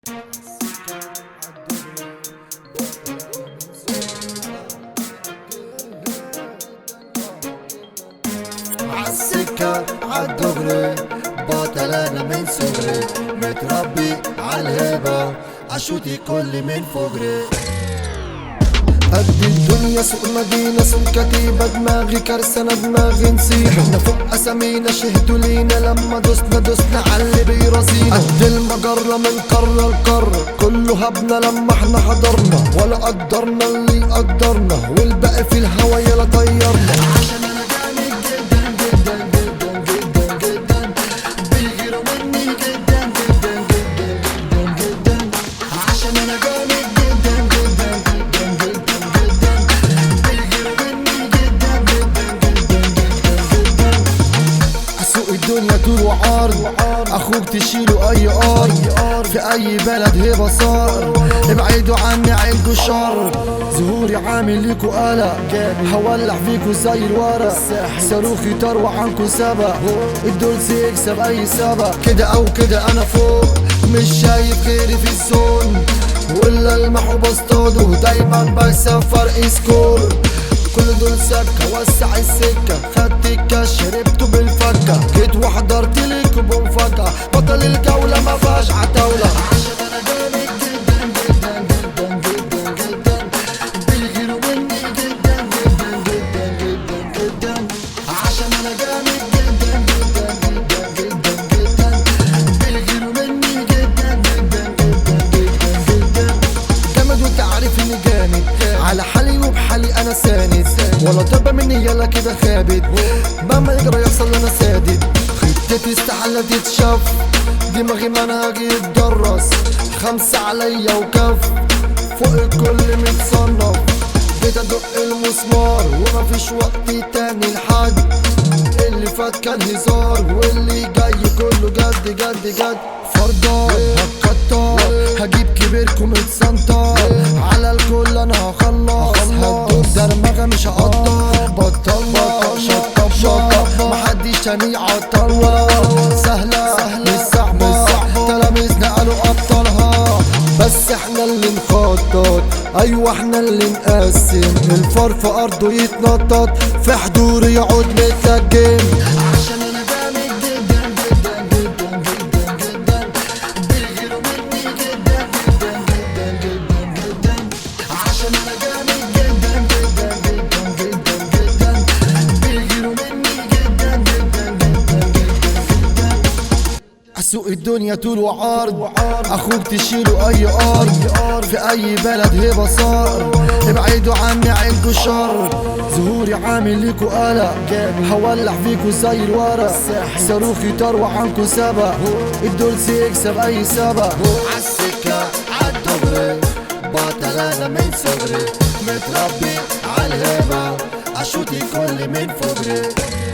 عالسكة عالدغري بطل انا من صغري، متربي عالهيبة عشوتي كل من فجري. قد الدنيا سوق مدينة سوق كتيبة، دماغي كرسانة دماغي نسيح. احنا فوق اسامينا شهدوا لينا لما دوسنا عاللي بيرازينا. قد المجرة من قارة لقارة كله هبنا لما احنا حضرنا، ولا قدرنا اللي قدرنا والباقي في الهوا يلا طيرنا. عشان انا جامد جدا جدا جدا جدا جدا، بيغيروا مني جدا جدا جدا جدا جدا. عشان انا جامد جدا جدا جدا جدا، بيغيروا مني جدا جدا جدا جدا. اسوق الدنيا طول وعرض، اخوك تشيله اي ارض، في اي بلد هبه صار. ابعدوا عني عندكوا شر، ظهوري عامل ليكوا قلق، هولع فيكوا زي الورق. صاروخي طروة عنكوا سبق، الدولس يكسب اي سبق. كده او كده انا فوق، مش شايف غيري في الزون، ولا المحو بصطاده دايما بكسب فرق سكور. كل دول سكة وسع السكة، خدت الكاش شربته بالفكة، جيت وحضرت ليكوا بمفاجأة، بطل الجولة ما فيهاش عتاولة. عشان انا جامد جدا جدا جدا جدا جدا، بيغيروا مني جدا جدا جدا جدا جدا. عشان انا جامد جدا جدا جدا جدا جدا، بيغيروا مني جدا جدا جدا جدا جدا. جامد وانت عارف اني جامد، على حالي وبحالي انا ساند، ولا طب مني يلا كده خابت، مهما يجرى يحصل انا سادد. خطتي استحالة تتشاف، دماغي منهجي يتدرس، 5 عليا وكف، فوق الكل متصنف. جيت ادق المسمار ومفيش وقت تاني لحد، اللي فات كان هزار واللي جاي كله جد جد جد. فرضان هتكتر هجيب كبيركم اتسنطر، على الكل انا هخلص، هدوك درمغة مش هقدر. بطلنا شطب محدش تاني عطلنا، سهلة مش صعبة، تلاميذنا قالوا ابطالها، بس احنا اللي نخطط، ايوه احنا اللي نقسم. الفار في ارضه يتنطط، في حضور يقعد متلجم. عشان انا جامد جدا جدا جدا جدا جدا، بيغيروا مني جدا جدا جدا جدا جدا. عشان انا جامد جدا جدا جدا جدا جدا، بيغيروا مني جدا جدا جدا جدا جدا. اسوق الدنيا طول وعرض، اخوك تشيله اي ارض، في اي بلد هبه صار. ابعدوا عني عندكوا شر، ظهوري عامل ليكوا قلق، هولع فيكوا زي الورق. صاروخي طروة عنكوا سبق، الدولس يكسب اي سبق. عالسكة عالدغري بطل انا من صغري، متربي عالهيبة عشوتي كل من فجري.